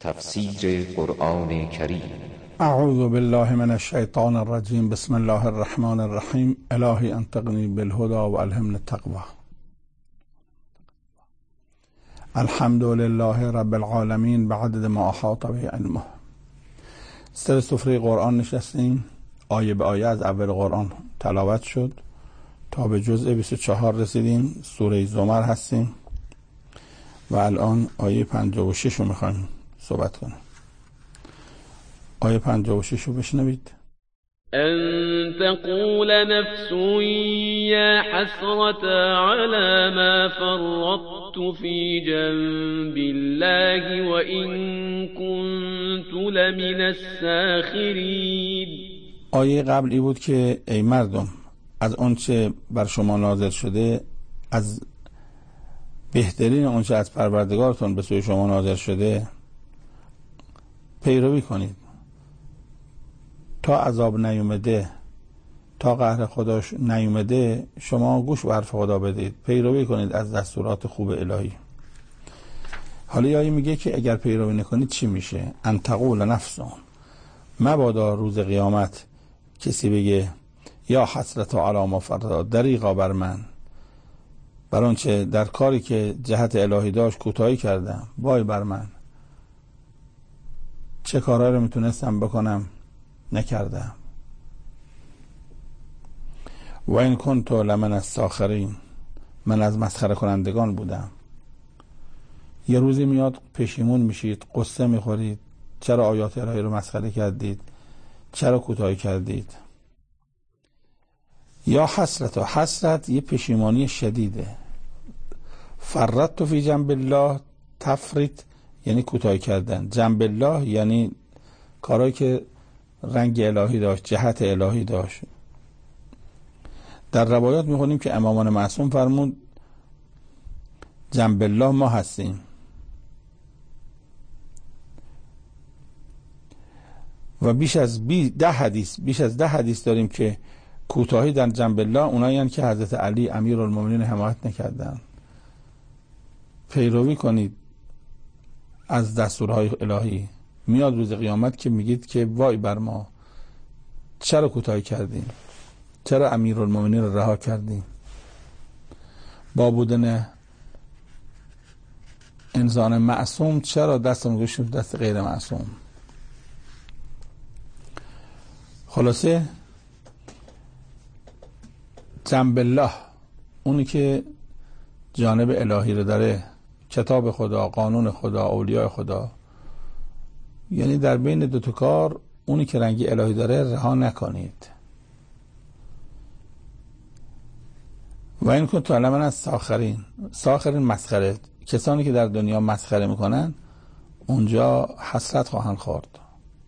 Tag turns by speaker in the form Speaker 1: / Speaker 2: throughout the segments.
Speaker 1: تفسیر قرآن کریم.
Speaker 2: اعوذ بالله من الشیطان الرجیم. بسم الله الرحمن الرحیم. الهی انطقنی بالهدى و الهمنی التقوى. الحمد لله رب العالمین بعدد ما احاط به علمه. سر سفره قرآن نشستیم، آیه به آیه از اول قرآن تلاوت شد تا به جزء 24 رسیدیم. سوره زمر هستیم و الان آیه 56 رو میخوایم صحبت کنیم. آیه 56 رو بشنوید.
Speaker 3: ان تقول نفس یا حسرة على ما فرطت في جنب الله وإن كنت لمن الساخرين.
Speaker 2: آیه قبلی بود که ای مردم، از آنچه بر شما نازل شده، از بهترین آنچه از پروردگارتون به سوی شما نازل شده پیروی کنید تا عذاب نیومده، تا قهر خداش نیومده. شما گوش به حرف خدا بدید، پیروی کنید از دستورات خوب الهی. حالا آیه میگه که اگر پیروی نکنید چی میشه؟ ان تقول نفس، مبادا روز قیامت کسی بگه یا حسرت علی ما فرطت، دریغا بر من، بر آنچه در کاری که جهت الهی داشت کوتاهی کردم، وای بر من، چه کارهایی رو میتونستم بکنم نکردم. و این کنت لمن الساخرین، من از مسخره کنندگان بودم. یه روزی میاد پشیمون میشید، قصه میخورید، چرا آیات الهی رو مسخره کردید، چرا کوتاهی کردید. یا حسرت، حسرت یه پشیمانی شدیده. فرطت فی جنب الله، تفریط یعنی کوتاهی کردن، جنب الله یعنی کارهایی که رنگ الهی داشت، جهت الهی داشت. در روایات میخونیم که امامان معصوم فرمود جنب الله ما هستیم. و بیش از 10 حدیث داریم که کوتاهی در جنب الله اونایی که حضرت علی امیرالمومنین حمایت نکردن. پیروی کنید از دستورهای الهی. میاد روز قیامت که میگید که وای بر ما، چرا کوتاهی کردیم، چرا امیرالمومنین رو رها کردیم. با بودن انسان معصوم چرا دستمون گذاشتیم دست غیر معصوم. خلاصه جنب الله اونی که جانب الهی رو داره، کتاب خدا، قانون خدا، اولیاء خدا، یعنی در بین دو تا کار اونی که رنگی الهی داره رها نکنید. و این کنت لمن الساخرین، ساخرین مسخره، کسانی که در دنیا مسخره میکنن اونجا حسرت خواهند خورد.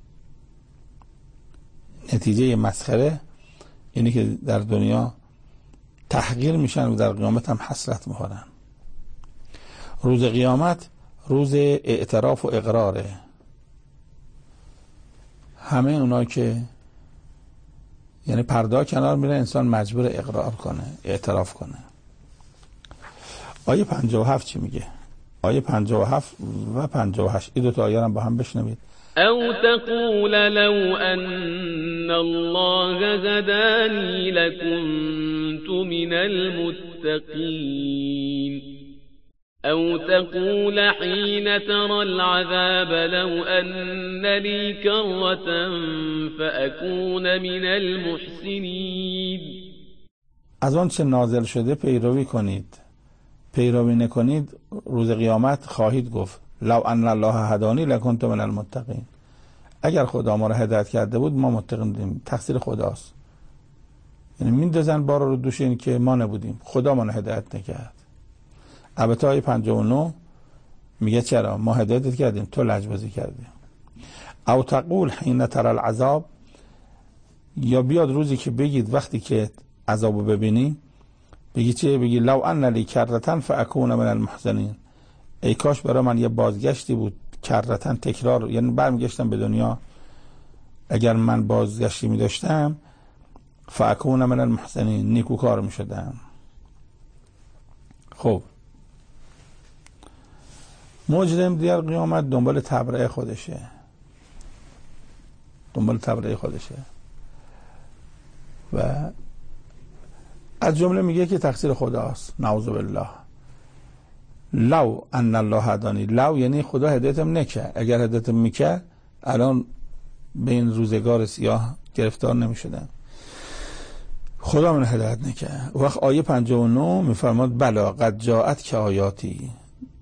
Speaker 2: نتیجه مسخره اینی که در دنیا تحقیر میشن و در قیامت هم حسرت میخورن. روز قیامت روز اعتراف و اقراره. همه اونا که یعنی پرده کنار میره، انسان مجبور اقرار کنه، اعتراف کنه. آیه 57 چی میگه؟ آیه 57 و 58 این دو تا آیه رو با هم بشنوید.
Speaker 3: او تقول لو ان الله هداني لكنت من المتقين او تقول حين ترى العذاب لو ان لي كرة فأكون من المحسنين.
Speaker 2: از آن چه نازل شده پیروی کنید، پیروی نکنید روز قیامت خواهید گفت لو ان الله هدانی لکنت من المتقین، اگر خدا ما را هدایت کرده بود ما متقین بودیم. تقصیر خداست. یعنی میندازن بار رو دوش این که ما نبودیم، خدا ما را هدایت نکرد. البته آیه 59 میگه چرا ما هدایت کردیم، تو لجبازی کردی. او تقول حین ترى العذاب، یا بیاد روزی که بگید وقتی که عذابو ببینی بگی چه؟ بگی لو ان لی کرة فاکون من المحسنین، ای کاش برای من یه بازگشتی بود، کرتن تکرار، یعنی برمیگشتم به دنیا، اگر من بازگشتی می داشتم فاکون من المحسنین، نیکوکار می شدم. خب مجرم در قیامت دنبال تبرئه خودشه، و از جمله میگه که تقصیر خداست، نعوذ بالله. لو ان الله هدانی، لو یعنی خدا هدایتم نکرد، اگر هدایتم میکرد الان به این روزگار سیاه گرفتار نمیشدم. خدا من هدایت نکرد. وقت آیه 59 میفرماد بلا قد جاءت که آیاتی،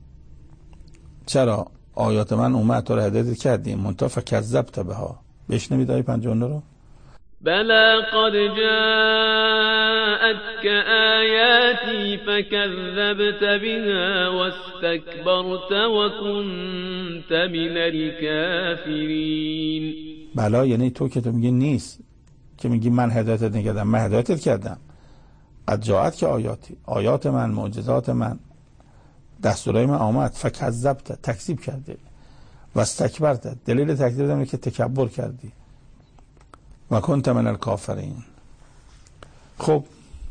Speaker 2: چرا آیات من اومد تو رو هدایت کردیم منتها فکذبت بها. بشنوید آیه 59 رو.
Speaker 3: بلا قد جاءتك آیاتی فكذبت بها واستكبرت وكنت من الكافرین.
Speaker 2: بلا یعنی تو که تو میگی نیست، که میگی من هدایتت نکردم، من هدایتت کردم. قد جاءت که آیاتی، آیات من، معجزات من، دستورای من آمد. فکذبت، تکذیب کردی. و استکبرت، دلیل تکذیب اینه که تکبر کردی. و کنت من الکافرین. خب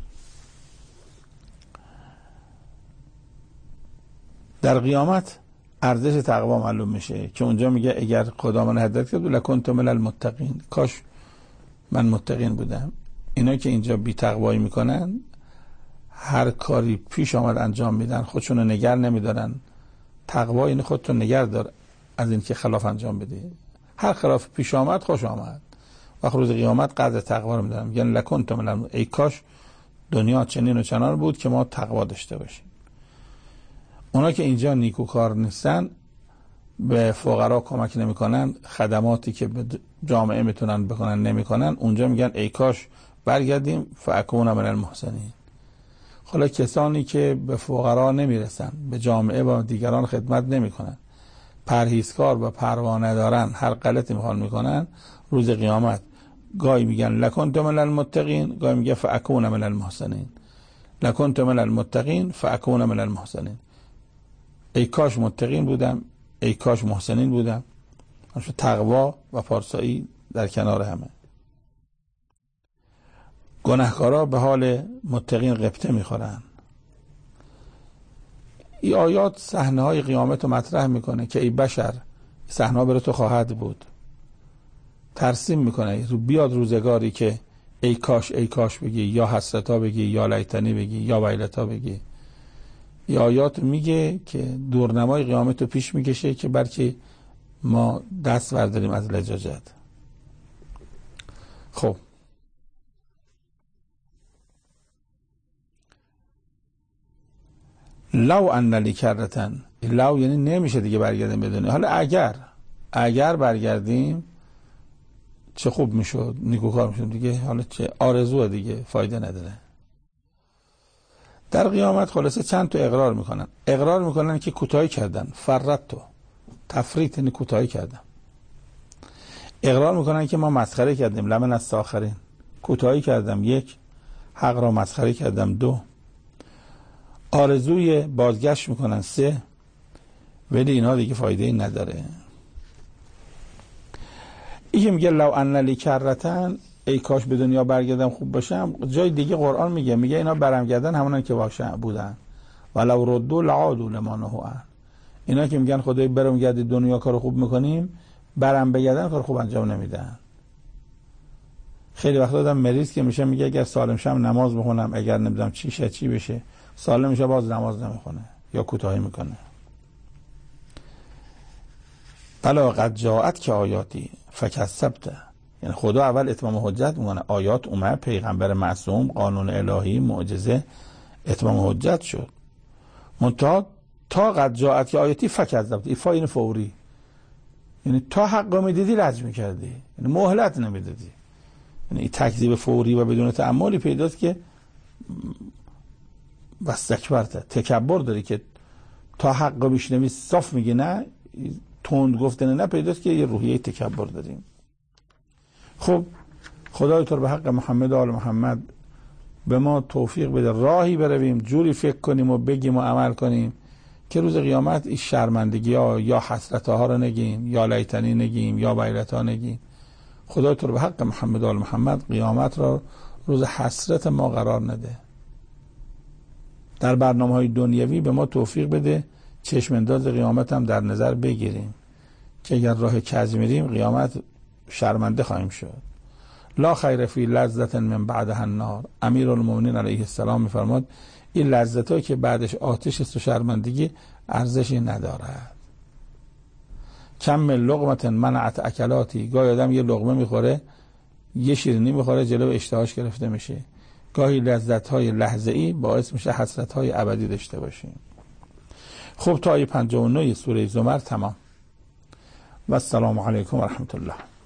Speaker 2: در قیامت ارزش تقوا معلوم میشه که اونجا میگه اگر خدا من هدایت کرد لکنت من المتقین، کاش من متقین بودم. اینا که اینجا بی تقوایی میکنن، هر کاری پیش آمد انجام میدن، خودشونو نگر نمیدارن. تقوا یعنی خودتو نگر دار از این که خلاف انجام بدی. هر خلاف پیش آمد خوش آمد. وقت روز قیامت قدر تقوا رو میدارم، یعنی لکنت من، ای کاش دنیا چنین و چنان بود که ما تقوا داشته باشیم. اونا که اینجا نیکوکار نیستن، به فقرا کمک نمیکنن، خدماتی که به جامعه میتونن بکنن نمیکنن، اونجا میگن ای کاش برگردیم فاکون من المحسنین. حالا کسانی که به فقرا نمیرسن، به جامعه و دیگران خدمت نمیکنن، پرهیزکار و پروا ندارن، هر غلطی میخوان میکنن، روز قیامت گاهی میگن لکنت من المتقین، گاهی میگه فاکون من المحسنین. لکنت من المتقین فاکون من المحسنین. ای کاش متقین بودم، ای کاش محسنین بودم. تقوا و پارسایی در کنار همه. گناهکارا به حال متقین غبطه میخورن. این آیات صحنه های قیامت رو مطرح میکنه که ای بشر، صحنه ها برای تو خواهد بود. ترسیم میکنه بیاد روزگاری که ای کاش بگی، یا حسرتا بگی، یا لیتنی بگی، یا ویلتا بگی. این آیات میگه که دورنمای قیامت رو پیش میکشه که بلکه ما دست برداریم از لجاجت. خب لو ان لی کرتن، لو یعنی نمیشه دیگه برگردیم بدونیم. حالا اگر برگردیم چه خوب میشد، نیکوکار میشد دیگه. حالا چه آرزوه دیگه، فایده نداره. در قیامت خلاصه چند تا اقرار میکنن که کوتاهی کردن، فرطتو، تفریط یعنی کوتاهی کردن. اقرار میکنن که ما مسخره کردیم، لمن الساخرین، کوتاهی کردم. 1 حق را مسخره کردم. 2 آرزوی بازگشت میکنن. 3 ولی اینا دیگه فایده ای نداره. این میگه لو ان لی کرتن، ای کاش به دنیا برگردم خوب باشم. جای دیگه قرآن میگه اینا برمیگردن همونن که بودن. ولو ردوا لعادوا لما نهوا عنه. اینا که میگن خدای برمیگردی دنیا کارو خوب میکنیم، برم بگردن کار خوب انجام نمیدن. خیلی وقت آدم مریض که میشه میگه اگر سالم شم نماز بخونم، اگر نمیدونم چی بشه، سالم میشه باز نماز نمیخونه یا کوتاهی میکنه. بلا قد جاءت که آیاتی فکذبت، یعنی خدا اول اتمام حجت میکنه. آیات اومد، پیغمبر معصوم، قانون الهی، معجزه، اتمام حجت شد. منتها تا قد جاءت که آیاتی فکذبت، ایفا این فوری، یعنی تا حق میدیدی لج میکردی، یعنی مهلت نمیدادی. یعنی این تکذیب فوری و بدون تأملی پیداست که واستکبرت، تکبر داری که تا حق بشنوی صاف میگی نه، تند گفتن نه، پیداست که یه روحیه تکبر داریم. خب خدای تو به حق محمد و آل محمد به ما توفیق بده راهی برویم، جوری فکر کنیم و بگیم و عمل کنیم که روز قیامت این شرمندگی ها یا حسرت ها رو نگیم، یا لیتنی نگیم، یا ویلت ها نگیم. خدای تو به حق محمد و آل محمد قیامت را روز حسرت ما قرار نده. در برنامه های دنیوی به ما توفیق بده چشم انداز قیامت هم در نظر بگیریم که اگر راه کج میریم قیامت شرمنده خواهیم شد. لا خیر فی لذت من بعدها النار. امیرالمومنین علیه السلام میفرماد این لذتایی که بعدش آتش است و شرمندگی ارزشی ندارد. کم من لقمت منعت اکلاتی. گاهی آدم یه لقمه میخوره، یه شیرینی میخوره، جلو اشتهاش گرفته میشه. گاهی لذت‌های لحظه‌ای باعث میشه حسرت‌های ابدی داشته باشیم. خب تا آیه 59 سوره زمر تمام. و السلام علیکم و رحمت الله.